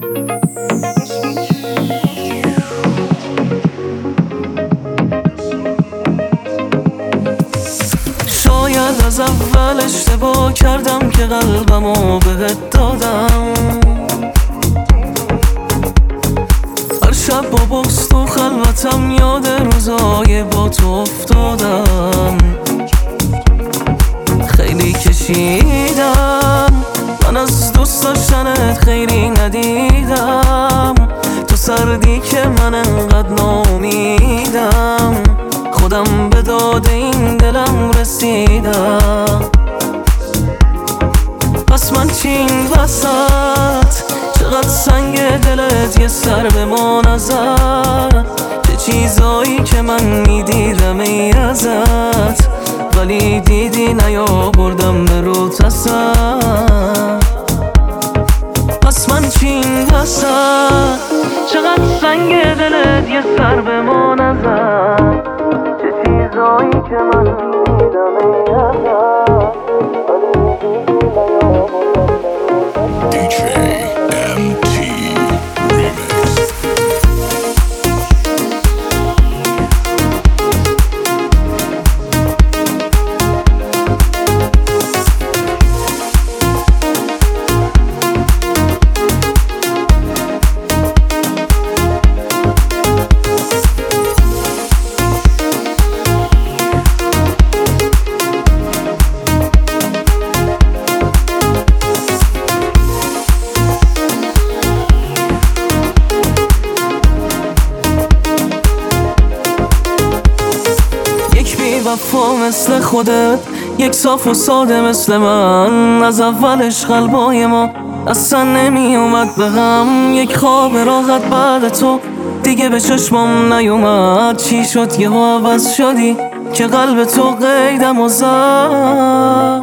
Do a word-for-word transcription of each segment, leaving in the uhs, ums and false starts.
شاید از اول اشتباه کردم که قلبمو بهت دادم. هر شب با بغض تو خلوتم یاد روزای با تو افتادم. خیلی کشیدم من از دوست داشتنت، خیلی ندیدم تو سردی که من انقدر ناامیدم. خودم به داد این دلم رسیدم. پس من چی این وسط؟ چقدر سنگ دلت یه سر به ما نزد. چه چیزایی که من میدیدم ای ازت، ولی دیدی نیاوردم به روت اصلا. پس من چی این وسط؟ چقدر سنگ دلت یه سر به ما نزد. چه چیزایی که من میدیدم ای ازت، ولی دیدی نیاوردم به روت اصلا. وفا مثل خودت، یک صاف و ساده مثل من. از اولش قلبای ما اصلا نمی اومد به هم. یک خواب راحت بعد تو دیگه به چشمم نیومد. چی شد یه عوض شدی که قلب تو قیدم و زد؟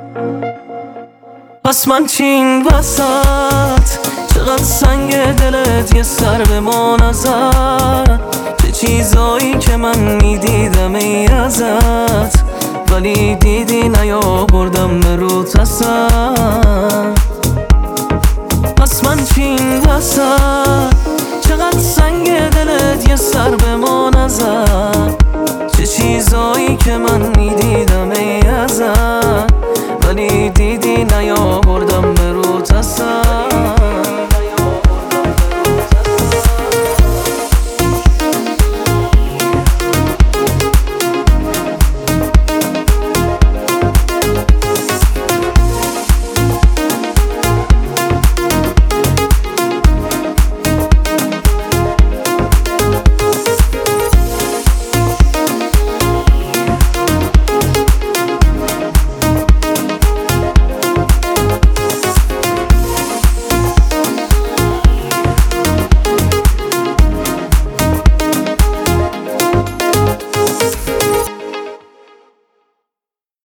پس من چی این وسط؟ چقدر سنگ دلت یه سر به ما نزد. چه چیزایی که من میدیدم ای ازت، ولی دیدی نیاوردم به روت اصلا. پس من چی این وسط؟ چقدر سنگ دلت یه سر به ما نزد. چه چیزایی که من